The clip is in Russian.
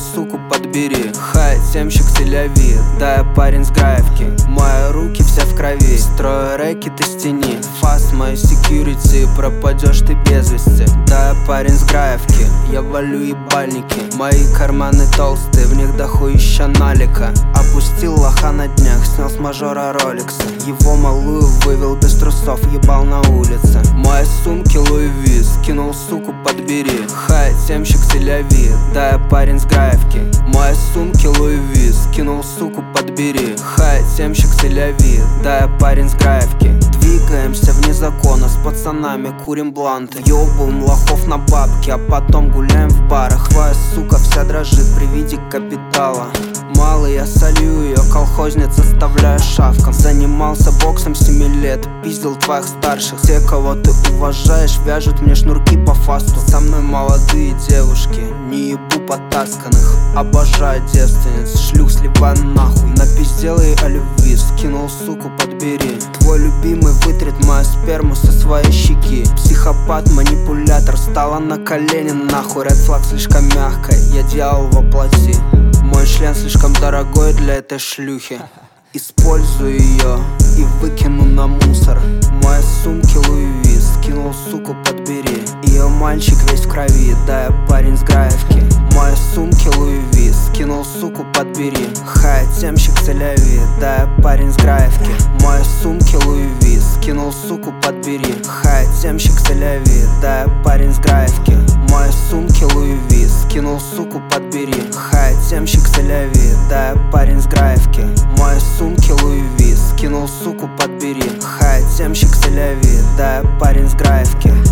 суку подбери. Хай, семщик селяви, да я парень с графики. Мои руки все в крови, строю рэкеты стени. Фас мой секьюрити, пропадешь ты без вести. Да я парень с графики, я валю ебальники. Мои карманы толстые, в них дохуища налика. Опустил лоха на днях, снял с мажора роликса. Его малую вывел без трусов, ебал на улице. Мои сумки Луи Ви, скинул суку подбери. Хай, семщик селяви, да я парень с графики. Мои сумки Луи Ви, скинул суку подбери. Хай, семщик селяви, да я парень с графики. Двигаемся вне закона, с пацанами курим бланты. Ёбаем лохов на бабки, а потом гуляем в барах. Твоя сука вся дрожит при виде капитала. Малый, я солью ее, колхозниц оставляю шавкам. Занимался боксом 7 лет, пиздил твоих старших. Те, кого ты уважаешь, вяжут мне шнурки по фасту. Со мной молодые девушки, не ебу потасканных. Обожаю девственниц, шлюх сливаю нахуй. Напиздел ей о любви, скинул суку подбери. Твой любимый вытрет мою сперму со своей щеки. Психопат, манипулятор, стала на колени нахуй. Ред флаг слишком мягкая, я дьявол воплоти. Мой член слишком дорогой для этой шлюхи. Использую ее и выкину на мусор. Мои сумки Луи Ви, скинул суку подбери. Ее мальчик весь в крови, да я парень с графики. Мои сумки Луи Ви, скинул суку подбери. Хай, семщик селяви, да я парень с графики. Мои сумки Луи Ви, скинул суку подбери. Хай, семщик селяви, да я парень с графики. Мои сумки Луи Ви, скинул суку подбери. Хай, семщик селяви, да я парень с графики. Мои сумки Луи Ви, скинул суку подбери. Хай, семщик селяви, да я парень с графики.